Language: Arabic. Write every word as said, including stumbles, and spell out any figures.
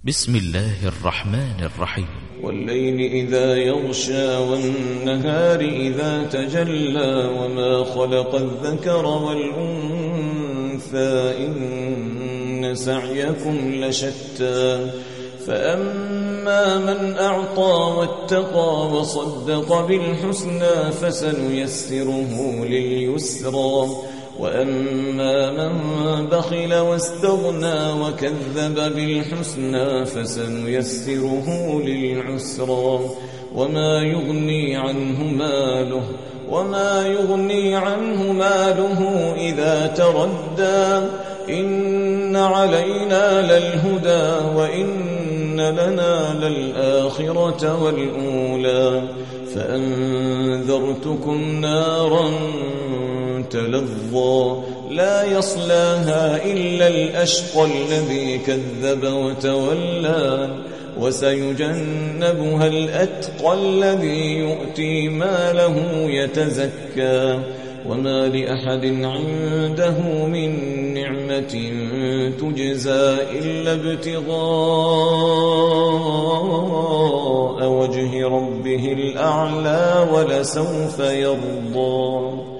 بسم الله الرحمن الرحيم. والليل إذا يغشى والنهار إذا تجلى وما خلق الذكر والأنثى إن سعيكم لشتى فأما من أعطى واتقى وصدق بالحسنى فسنيسره لليسرى وأما من بخل واستغنى وكذب بالحسنى فسنيسره للعسرى وما يغني عنه ماله وما يغني عنه ماله إذا تردى إن علينا للهدى وإن لنا للآخرة والأولى فأنذرتكم نارا تلظى لا يصلاها إلا الأشقى الذي كذب وتولى وسيجنبها الأتقى الذي يؤتي ماله يتزكى وما لأحد عنده من نعمة تجزى إلا ابتغاء وجه ربه الأعلى ولسوف يرضى.